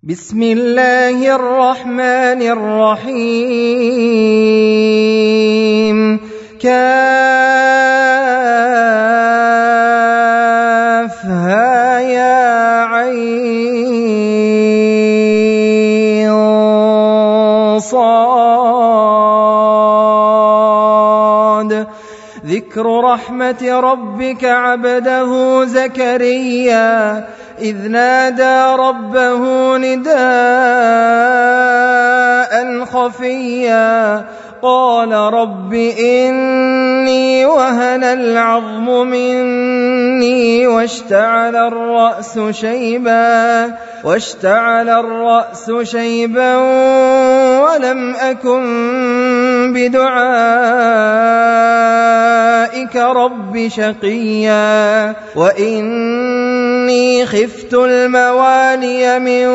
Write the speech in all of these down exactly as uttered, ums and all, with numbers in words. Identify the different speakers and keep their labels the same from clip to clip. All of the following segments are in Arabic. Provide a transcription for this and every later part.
Speaker 1: بسم الله الرحمن الرحيم كافها يا عين صاد ذكر رحمة ربك عبده زكريا إذ نادى ربه نداء خفيا قال رب إني وهن العظم مني واشتعل الرأس شيبا واشتعل الرأس شيبا ولم أكن بدعائك رب شقيا وإني خفت الموالي من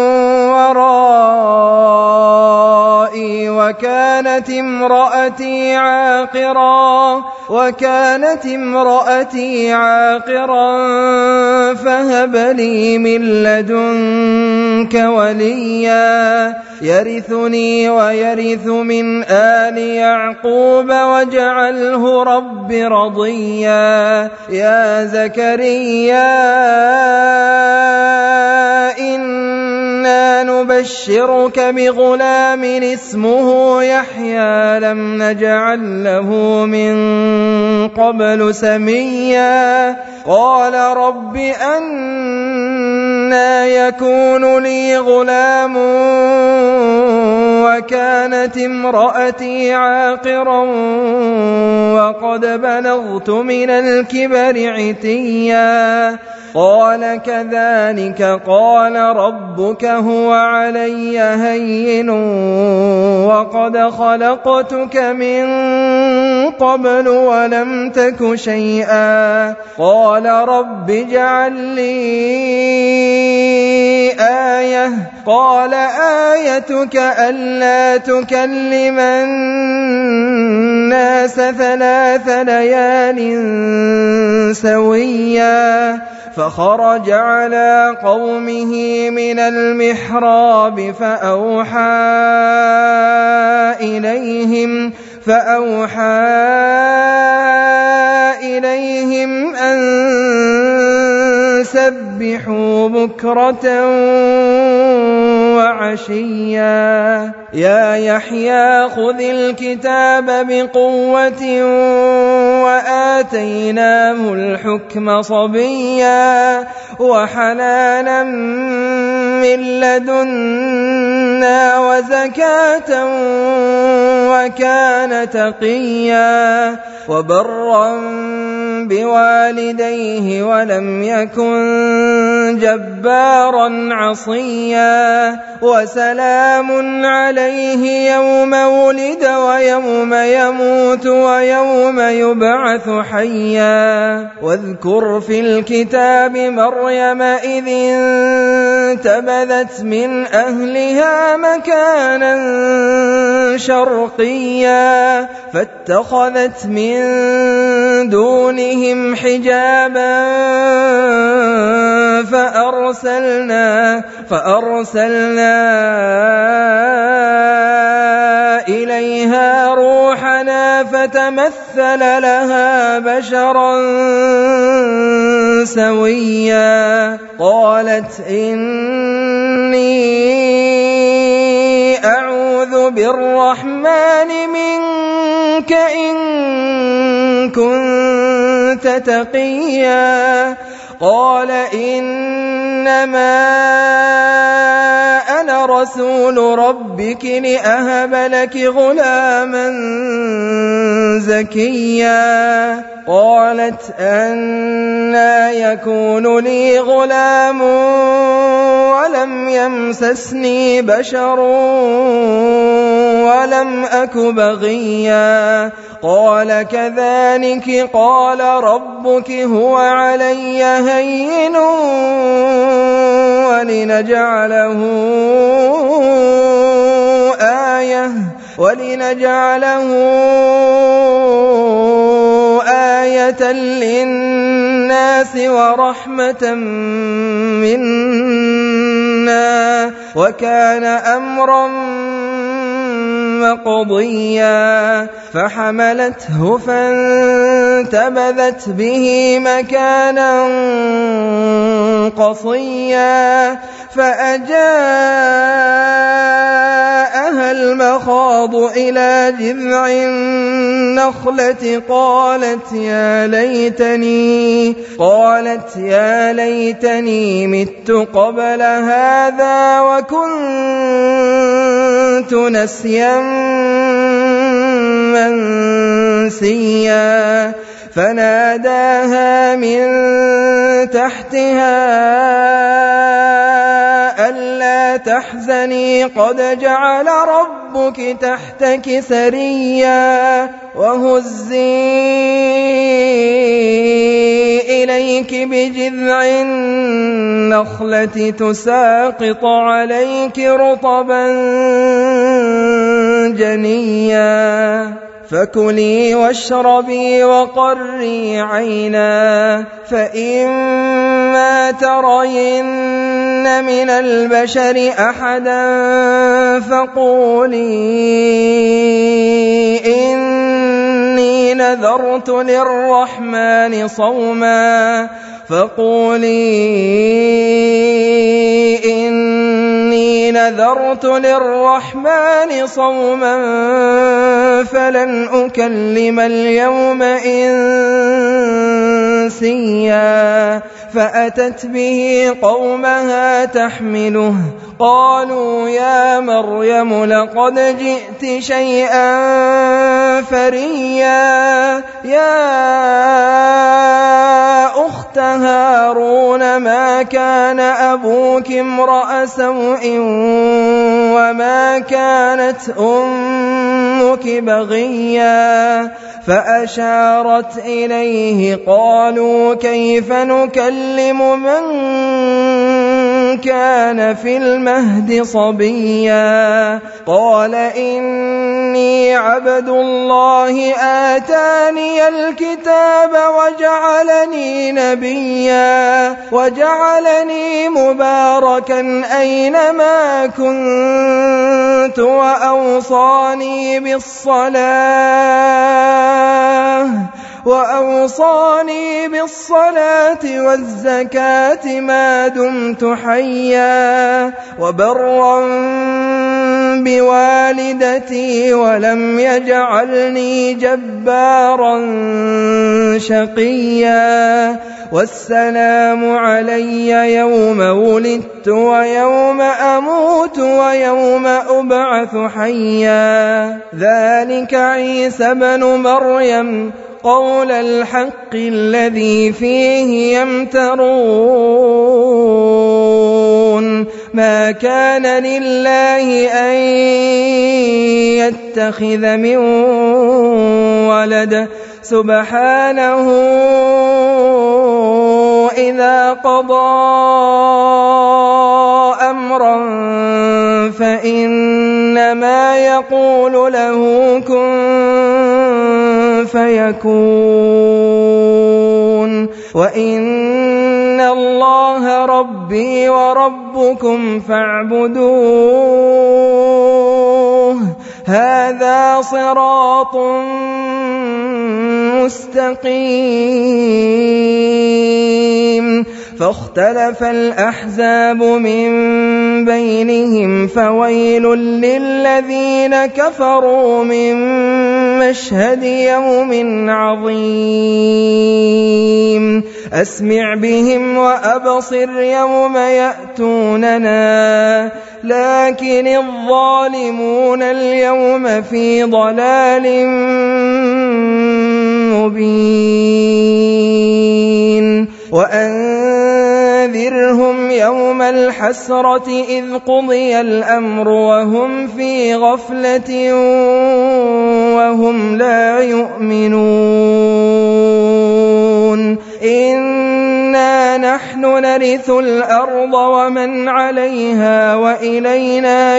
Speaker 1: ورائي وكانت امرأتي عاقرا وكانت امرأتي عاقرا فهب لي من لدنك وليا يرثني ويرث من آل يعقوب واجعله رب رضيا يا زكريا إنا نبشرك بغلام اسمه يحيى لم نجعل له من قبل سميا قال رب أنى يكون لي غلام وكانت امرأتي عاقرا وقد بلغت من الكبر عتيا قال كذلك قال ربك هو علي هين وقد خلقتك من قبل ولم تك شيئا قال رب اجعل لي آية قال آيتك ألا تكلم الناس ثلاث ليال سويا فخرج على قومه من المحراب فأوحى إليهم فأوحى إليهم أن سبحوا بكرة وعشيا يا يحيى خذ الكتاب بقوة وآتيناه الحكم صبيا وحنانا من لدنا وزكاة وكان تقيا وبرا بوالديه ولم يكن جبارا عصيا وسلام عليه يوم ولد ويوم يموت ويوم يبعث حيا واذكر في الكتاب مريم إذ انتبذت من أهلها مكانا شرقيا فاتخذت من دونهم حجابا فأرسلنا فأرسلنا إليها روحنا فتمثل لها بشرا سويا قالت إني أعوذ بالرحمن منك إن كنت تقيا قال إنما أنا رسول ربك لأهب لك غلاما زكيا قالت أنى يكون لي غلام ولم يمسسني بشر ولم أك بغيا قال كذلك قال ربك هو علي هين ولنجعله آية ولنجعله آية للناس ورحمة منا وكان أمرا مقضيا فحملته فانتبذت به مكانا قصيا فأجاءها المخاض إلى جذع النخلة قالت يا ليتني قالت يا ليتني مت قبل هذا وكنت نسيا منسيا فناداها من تحتها ألا تحزني قد جعل ربك تحتك سريا وهزي إليك بجذع النخلة تساقط عليك رطبا جنيا فكلي واشربي وقري عينا فإما ترين من البشر أحدا فقولي إني نذرت للرحمن صوما فقولي إني نذرت للرحمن صوما فلن أكلم اليوم إنسيا فأتت به قومها تحمله قالوا يا مريم لقد جئت شيئا فريا يا أخت هارون ما كان أبوك امرأ سوء وما كانت أمك بغيا فأشارت إليه قالوا كيف نكلم من كان في المهد صبيا قال إني عبد الله آتاني الكتاب وجعلني نبيا وجعلني مباركا أينما كنت وأوصاني بالصلاة وأوصاني بالصلاة والزكاة ما دمت حيا وبرا بوالدتي ولم يجعلني جبارا شقيا والسلام علي يوم ولدت ويوم أموت ويوم أبعث حيا ذلك عيسى بن مريم قول الحق الذي فيه يمترون ما كان لله أن يتخذ من ولد سبحانه إذا قضى أمرا فإنما يقول له كن فيكون وإن الله ربي وربكم فاعبدوه هذا صراط مستقيم فاختلف الأحزاب من بينهم فويل للذين كفروا من مشهد يوم عظيم أسمع بهم وأبصر يوم يأتوننا لكن الظالمون اليوم في ضلال مبين وأنذرهم يوم الحسرة إذ قضي الأمر وهم في غفلة وهم لا يؤمنون إنا نحن نرث الأرض ومن عليها وإلينا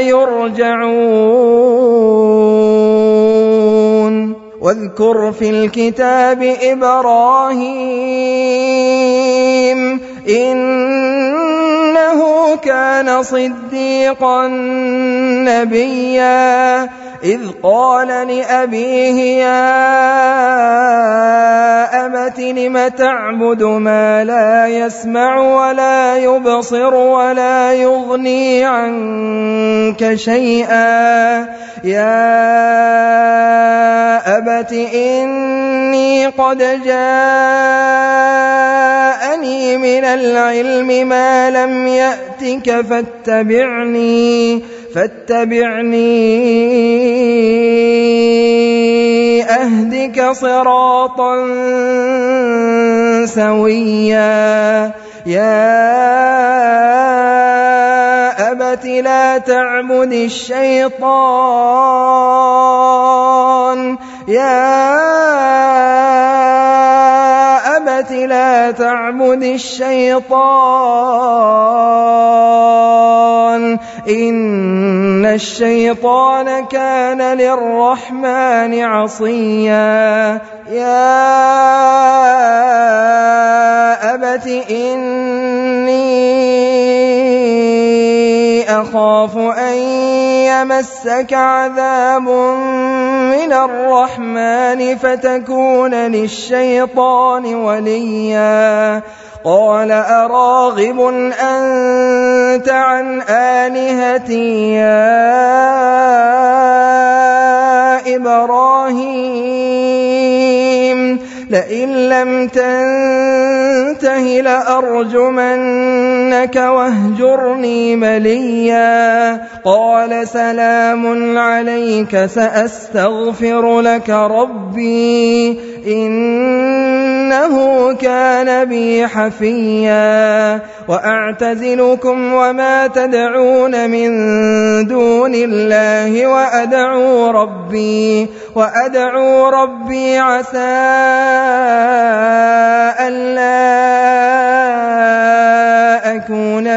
Speaker 1: يرجعون واذكر في الكتاب إبراهيم إنه إنه كان صديقا نبيا إذ قال لأبيه يا أبت لم تعبد ما لا يسمع ولا يبصر ولا يغني عنك شيئا يا أبت إني قد جاءني من العلم ما لم يأتك فاتبعني فاتبعني أهدك صراطا سويا يا أبت لا تعبد الشيطان يا أبت لا تعبد الشيطان إن الشيطان كان للرحمن عصيا يا أبت إني أخاف أن يمسك عذاب من الرحمن فتكون للشيطان وليا قال أراغب أنت عن آلهتي يا إبراهيم لئن لم تنته لأرجمنك واهجرني مليا قال سلام عليك سأستغفر لك ربي إنه كان بي حفيا وأعتزلكم وما تدعون من دون الله وأدعو ربي وأدعو ربي عسى ألا أكون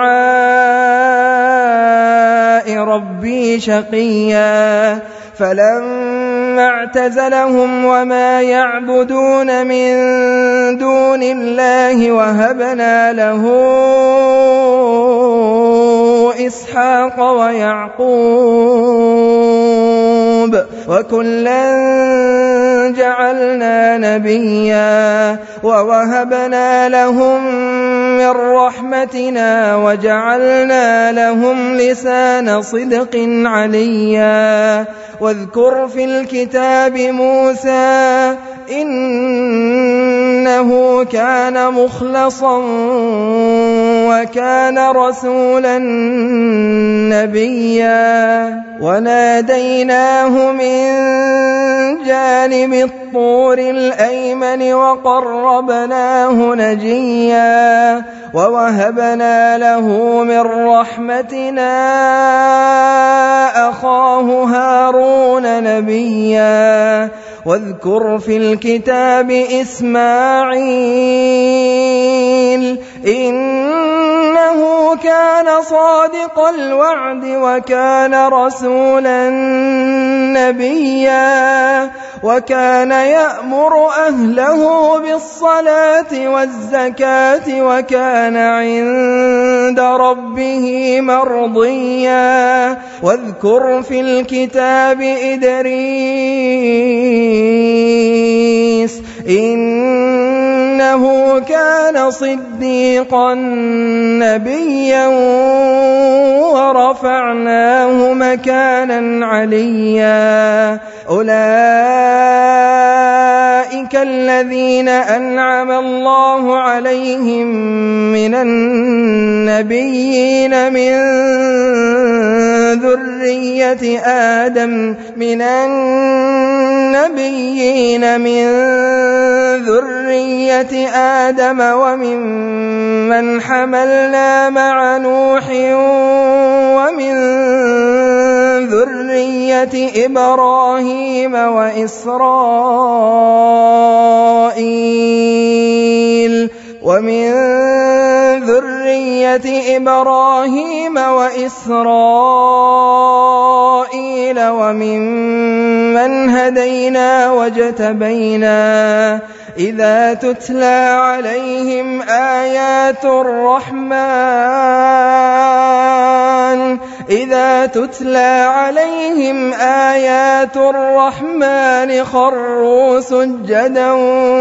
Speaker 1: بدعاء ربي شقيا فلما اعتزلهم وما يعبدون من دون الله وهبنا له إسحاق ويعقوب وكلا جعلنا نبيا ووهبنا لهم من رحمتنا وجعلنا لهم لسان صدق عليا واذكر في الكتاب موسى إنه كان مخلصا وكان رسولا نبيا وناديناه من جانب الطور الأيمن وقربناه نجيا ووهبنا له من رحمتنا أخاه هارون نبيا واذكر في الكتاب إسماعيل إنه كان صادق الوعد وكان رسولا نبيا وكان يأمر أهله بالصلاة والزكاة وكان عند ربه مرضيا واذكر في الكتاب إدريس إنه كان صديقا نبيا ورفعناه مكانا عليا أولئك الذين أنعم الله عليهم من النبيين من ذرية آدم من النبيين من ذرية آدم وممن حملنا مع نوح ومن ذرية إبراهيم وإسرائيل ومن ذرية إبراهيم وإسرائيل وممن ممن هدينا واجتبينا إذا تتلى عليهم آيات الرحمن إذا تتلى عليهم آيات الرحمن خروا سجدا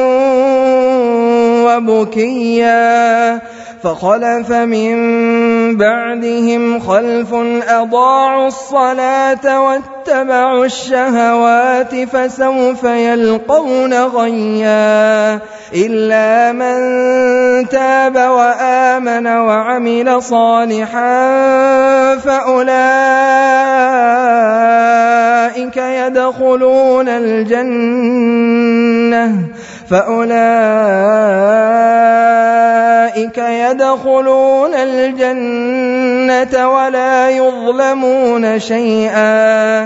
Speaker 1: وبكيا فخلف من بعدهم خلف أضاعوا الصلاة واتبعوا الشهوات فسوف يلقون غيا إلا من تاب وآمن وعمل صالحا فأولئك يدخلون الجنة فأولئك يدخلون الجنة ولا يظلمون شيئا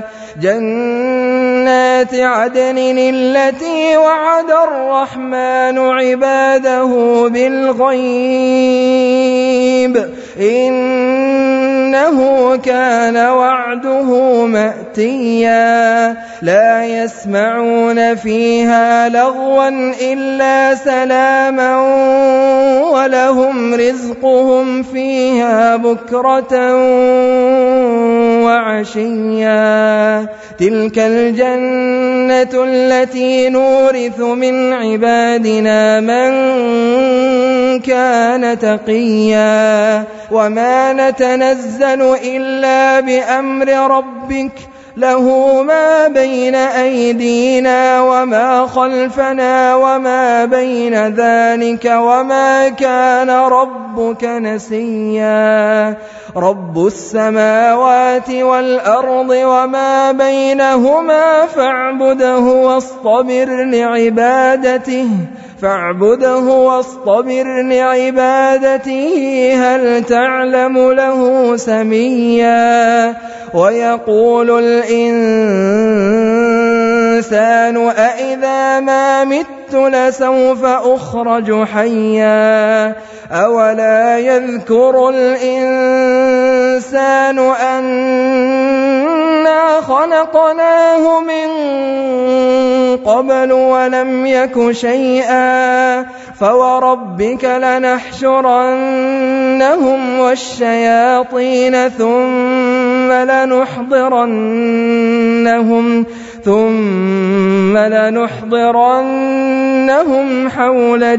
Speaker 1: جنات عدن التي وعد الرحمن عباده بالغيب إنه كان وعده مأتيا لا يسمعون فيها لغوا إلا سلاما ولهم رزقهم فيها بكرة وعشيا تلك الجنة التي نورث من عبادنا من كان تقيا وما نتنزل إلا بأمر ربك له ما بين أيدينا وما خلفنا وما بين ذلك وما كان ربك نسيا رب السماوات والأرض وما بينهما فاعبده واصطبر لعبادته فاعبده واصطبر لعبادته هل تعلم له سميا ويقول الإنسان أإذا ما مت لسوف أخرج حيا أولا يذكر الإنسان أنا خلقناه من قبل ولم يك شيئا فوربك لنحشرنهم والشياطين ثم لنحضرنهم ثم لنحضرنهم حول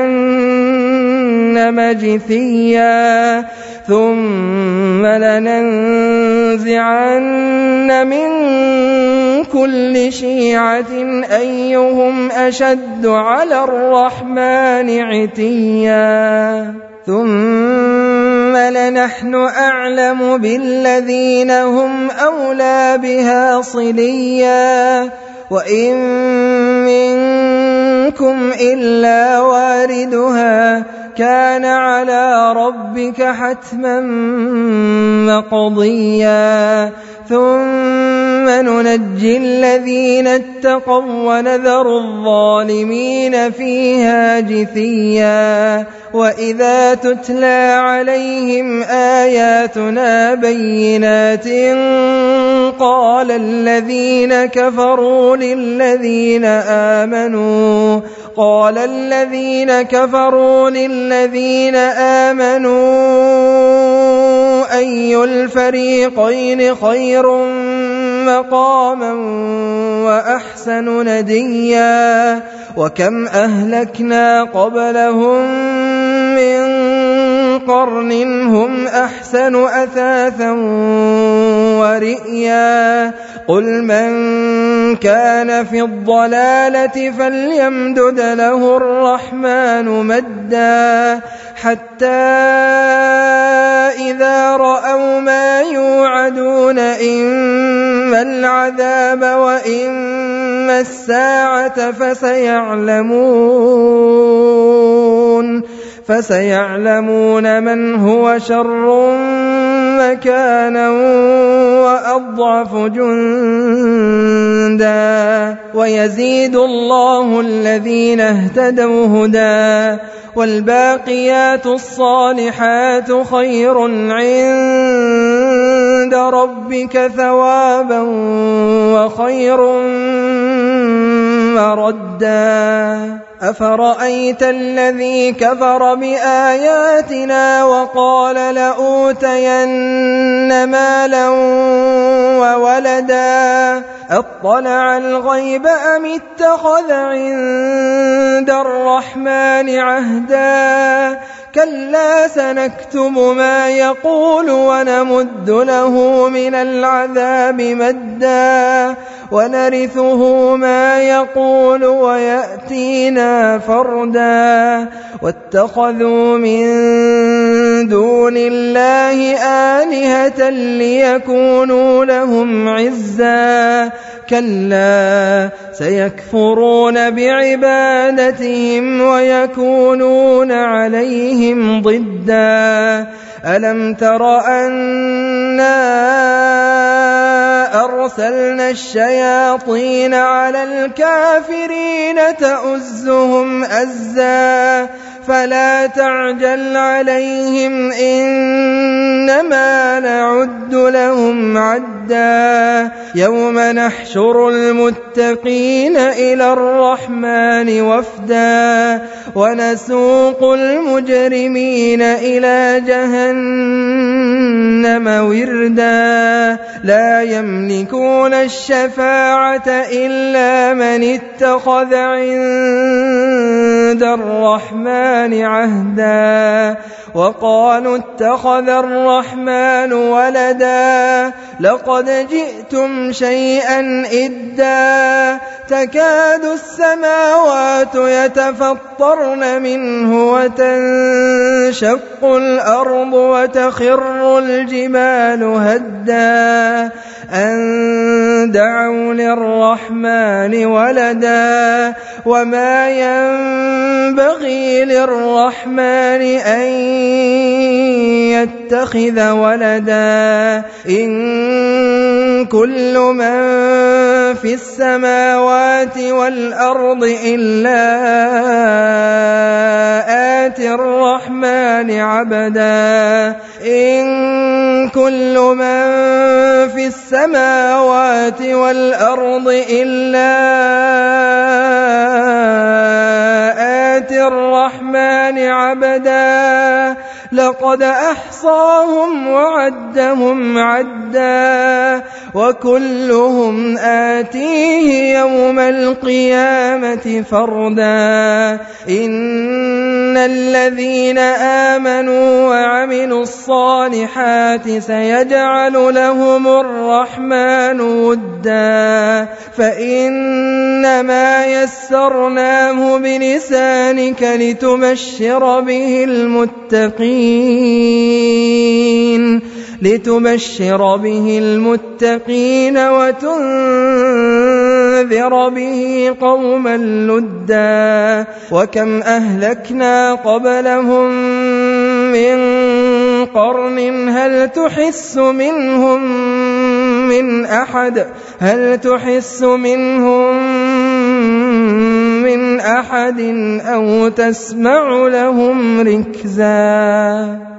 Speaker 1: جهنم جثيا ثم لننزعن من كل شيعة أيهم أشد على الرحمن عتيا ثم لنحن أعلم بالذين هم أولى بها صليا وإن منكم إلا واردها كان على ربك حتما مقضيا ثم ننجي الذين اتقوا ونذر الظالمين فيها جثيا وإذا تتلى عليهم آياتنا بينات قال الذين كفروا للذين آمنوا قال الذين كفروا للذين آمنوا أي الفريقين خير مقاما وأحسن نديا وكم أهلكنا قبلهم من قرن هم أحسن أثاثا ورئيا قل من كان في الضلالة فليمدد له الرحمن مدا حتى إذا رأوا ما يوعدون إما العذاب وإما الساعة فسيعلمون فسيعلمون من هو شر مكانا وأضعف جندا ويزيد الله الذين اهتدوا هدى والباقيات الصالحات خير عند ربك ثوابا وخير مردا أفرأيت الذي كفر بآياتنا وقال لأوتين مالا وولدا أطلع الغيب أم اتخذ عند الرحمن عهدا كلا سنكتب ما يقول ونمد له من العذاب مدا ونرثه ما يقول ويأتينا فردا واتخذوا من دون الله آلهة ليكونوا لهم عزا كلا سيكفرون بعبادتهم ويكونون عليهم ضدا ألم تر أنا أرسلنا الشياطين على الكافرين تؤزهم أزا فلا تعجل عليهم إنما نعد لهم عدا يوم نحشر المتقين إلى الرحمن وفدا ونسوق المجرمين إلى جهنم وردا لا يملكون الشفاعة إلا من اتخذ عند الرحمن عهدا وقالوا اتخذ الرحمن ولدا لقد جئتم شيئا إدا تكاد السماوات يتفطرن منه وتنشق الأرض وتخر الجبال هدا أن دعوا للرحمن ولدا وما ينبغي للرحمن أن يتخذ ولدا إن كل من في السماوات والأرض إلا آتي الرحمن عبدا إن كل من في السماوات والأرض إلا آتي الرحمن عبدا لقد أحصاهم وعدهم عدا وكلهم آتيه يوم القيامة فردا إن الذين آمنوا وعملوا الصالحات سيجعل لهم الرحمن ودا فإنما يسرناه بلسانك لتبشر به المتقين لتبشر به المتقين وتنذر به قوما لدا وكم أهلكنا قبلهم من قرن هل تحس منهم من أحد هل تحس منهم من أحد أو تسمع لهم ركزا